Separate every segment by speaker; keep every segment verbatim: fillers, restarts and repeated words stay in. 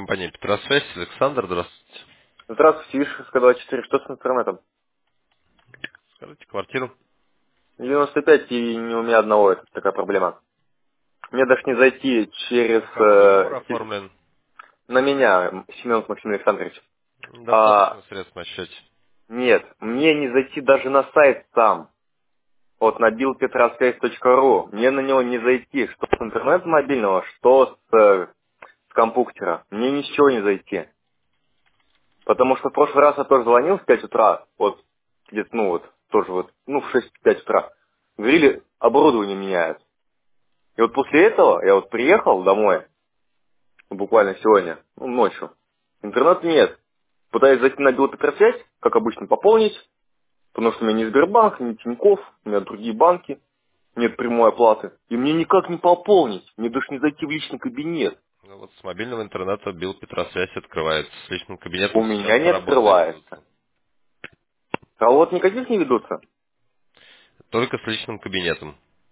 Speaker 1: компания Петросвязь. Александр, здравствуйте.
Speaker 2: Здравствуйте, Вишевская двадцать четыре. Что с интернетом?
Speaker 1: Скажите, квартиру.
Speaker 2: девяносто пять и не у меня одного, это такая проблема. Мне даже не зайти через...
Speaker 1: На кого договор
Speaker 2: э, теле-
Speaker 1: оформлен?
Speaker 2: на меня, м, Семенов Максим Александрович.
Speaker 1: Достаточно
Speaker 2: А,
Speaker 1: средств на счете.
Speaker 2: нет, мне не зайти даже на сайт сам. Вот на билд петросвязь точка ру. Мне на него не зайти. Что с интернета мобильного, что с, э, с компьютера. Мне ни с чего не зайти. Потому что в прошлый раз я тоже звонил в пять утра. Вот где-то, ну вот, тоже вот, ну в шесть-пять утра. Говорили, оборудование меняют. И вот после этого я вот приехал домой, ну, буквально сегодня, ну, ночью. Интернета нет. Пытаюсь зайти на Белпетросвязь, как обычно, пополнить, потому что у меня не Сбербанк, не Тинькофф, у меня другие банки, нет прямой оплаты. И мне никак не пополнить, мне даже не зайти в личный кабинет.
Speaker 1: Ну, вот с мобильного интернета билл Петросвязь открывается. С личным
Speaker 2: У
Speaker 1: кабинетом сейчас
Speaker 2: меня не
Speaker 1: работы
Speaker 2: открывается.
Speaker 1: ведутся.
Speaker 2: А вот никаких не ведутся.
Speaker 1: Только с личным кабинетом.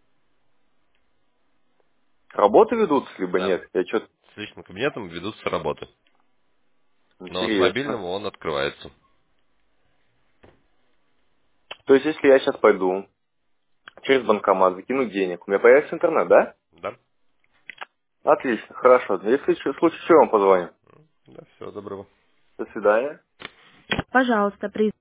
Speaker 2: Работы ведутся, либо
Speaker 1: Да.
Speaker 2: нет. Я что-то
Speaker 1: С личным кабинетом ведутся работы. Но с
Speaker 2: интересно.
Speaker 1: мобильного он открывается.
Speaker 2: То есть, если я сейчас пойду через банкомат, закину денег, у меня появится интернет, да?
Speaker 1: Да?
Speaker 2: Отлично, хорошо. Если что- в случае чего, я вам позвоню.
Speaker 1: Да, всего доброго.
Speaker 2: До свидания.
Speaker 3: Пожалуйста, при